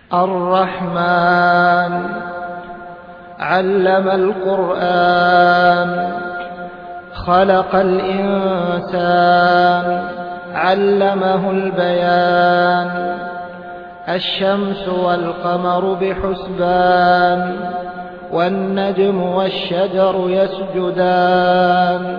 الرحمن علم القرآن خلق الإنسان علمه البيان الشمس والقمر بحسبان والنجم والشجر يسجدان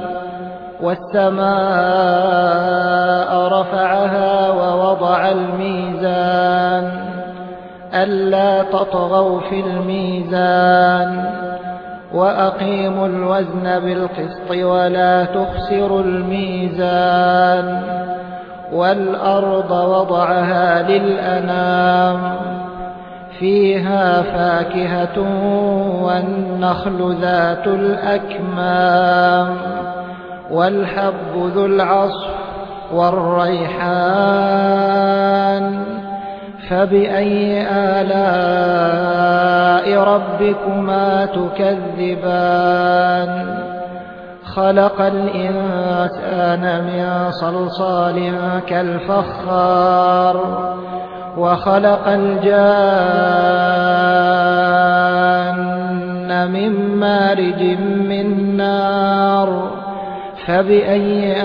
والسماء رفعها ووضع الميزان ألا تطغوا في الميزان وأقيموا الوزن بالقسط ولا تخسروا الميزان والأرض وضعها للأنام فيها فاكهة والنخل ذات الأكمام والحب ذو العصف والريحان فبأي آلاء ربكما تكذبان خلق الإنسان من صلصال كالفخار وخلق الجان من مارج من نار فبأي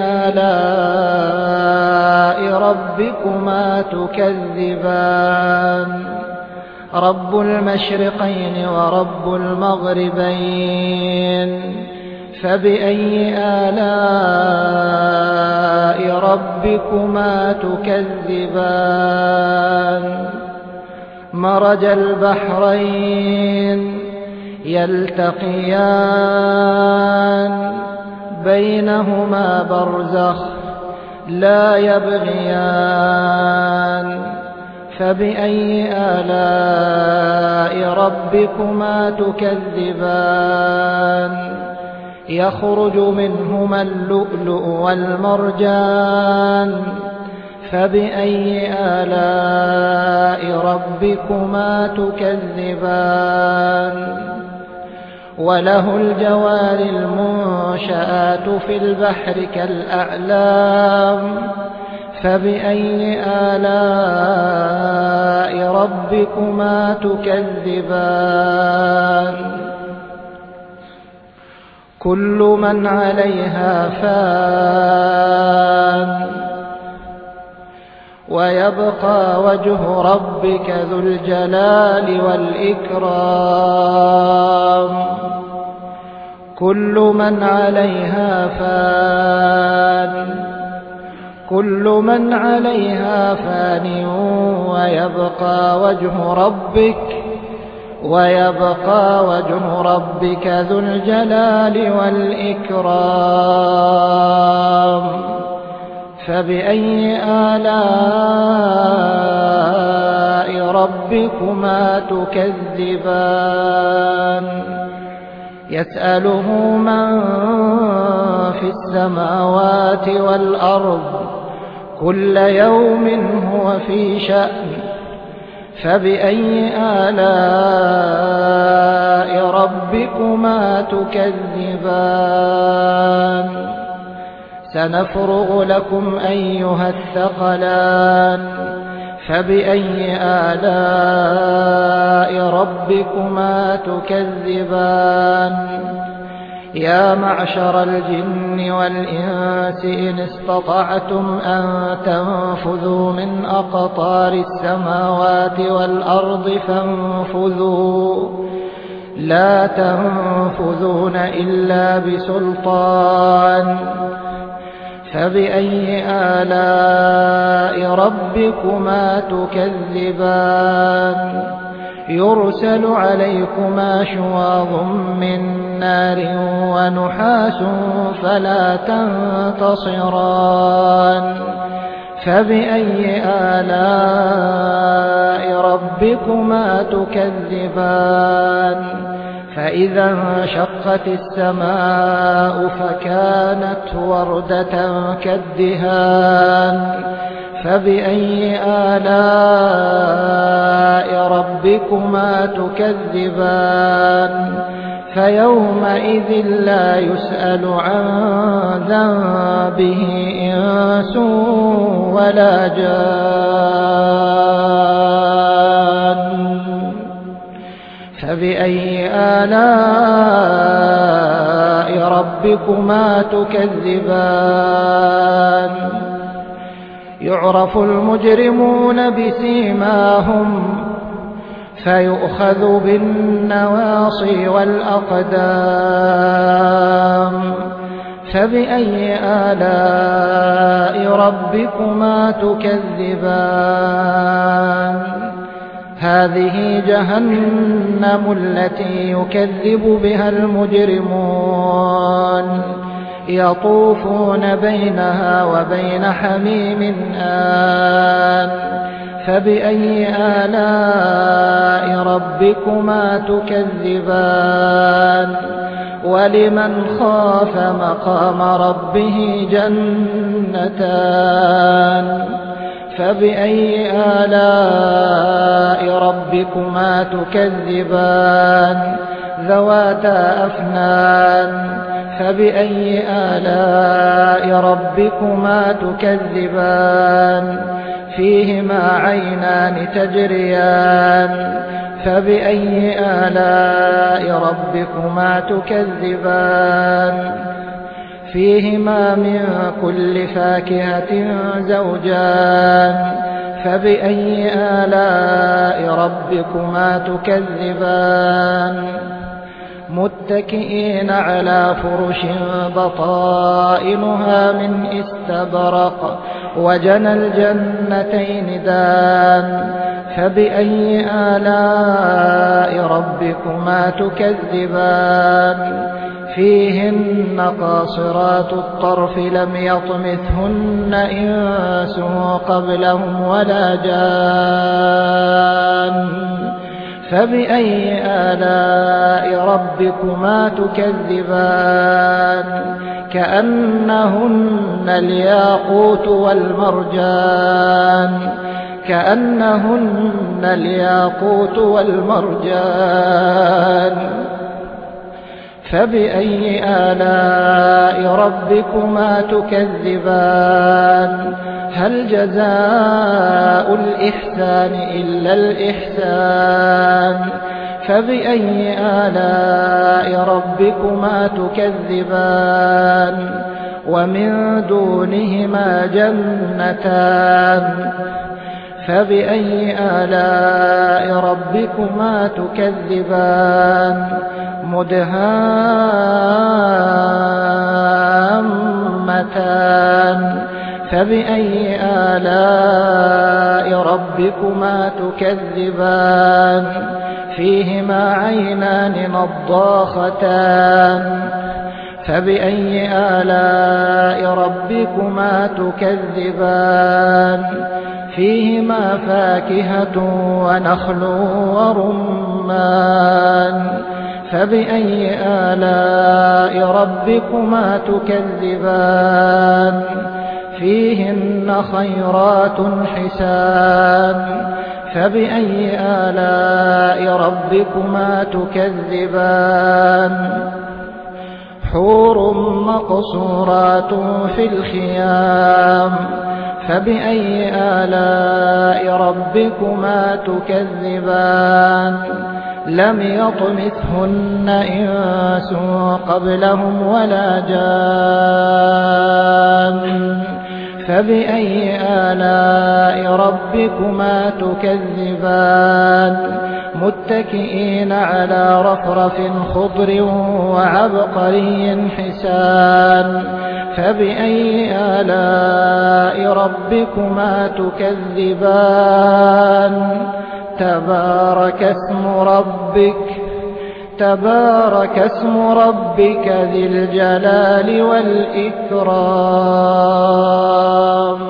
آلاء ربكما تكذبان رب المشرقين ورب المغربين فبأي آلاء ربكما تكذبان مرج البحرين يلتقيان بينهما برزخ لا يبغيان فبأي آلاء ربكما تكذبان يخرج منهما اللؤلؤ والمرجان فبأي آلاء ربكما تكذبان وله الجوار المنشآت في البحر كالأعلام فبأي آلاء ربكما تكذبان كل من عليها فان ويبقى وجه ربك ذو الجلال والإكرام كل من عليها فان كل من عليها فان ويبقى وجه ربك ذو الجلال والإكرام فبأي آلاء ربكما تكذبان يسأله من في السماوات والأرض كل يوم هو في شأن فبأي آلاء ربكما تكذبان سنفرغ لكم أيها الثقلان فبأي آلاء ربكما تكذبان يا معشر الجن والإنس إن استطعتم أن تنفذوا من أقطار السماوات والأرض فانفذوا لا تنفذون إلا بسلطان فبأي آلاء ربكما تكذبان يرسل عليكما شواظ من نار ونحاس فلا تنتصران فبأي آلاء ربكما تكذبان فإذا انشقت السماء فكانت وردة كالدهان فبأي آلاء ربكما تكذبان فيومئذ لا يسأل عن ذنبه إنس ولا جان فبأي آلاء ربكما تكذبان يعرف المجرمون بسيماهم فيؤخذ بالنواصي والأقدام فبأي آلاء ربكما تكذبان هذه جهنم التي يكذب بها المجرمون يطوفون بينها وبين حميم آن فبأي آلاء ربكما تكذبان ولمن خاف مقام ربه جنتان فبأي آلاء ربكما تكذبان ذواتا أفنان فبأي آلاء ربكما تكذبان فيهما عينان تجريان فبأي آلاء ربكما تكذبان فيهما من كل فاكهة زوجان فبأي آلاء ربكما تكذبان متكئين على فرش بطائنها من استبرق وجنى الجنتين دان فبأي آلاء ربكما تكذبان فيهن قاصرات الطرف لم يطمثهن إنس قبلهم ولا جان فبأي آلاء ربكما تكذبان كأنهن الياقوت والمرجان كأنهن الياقوت والمرجان فبأي آلاء ربكما تكذبان هل جزاء الإحسان إلا الإحسان فبأي آلاء ربكما تكذبان ومن دونهما جنتان فبأي آلاء ربكما تكذبان مدهامتان فبأي آلاء ربكما تكذبان فيهما عينان نضاختان فبأي آلاء ربكما تكذبان فيهما فاكهة ونخل ورمان فبأي آلاء ربكما تكذبان فيهن خيرات حسان فبأي آلاء ربكما تكذبان حور مقصورات في الخيام فبأي آلاء ربكما تكذبان لم يطمثهن إنس قبلهم ولا جان فبأي آلاء ربكما تكذبان متكئين على رفرف خضر وعبقري حسان فبأي آلاء ربكما تكذبان تبارك اسم ربك ذي الجلال والإكرام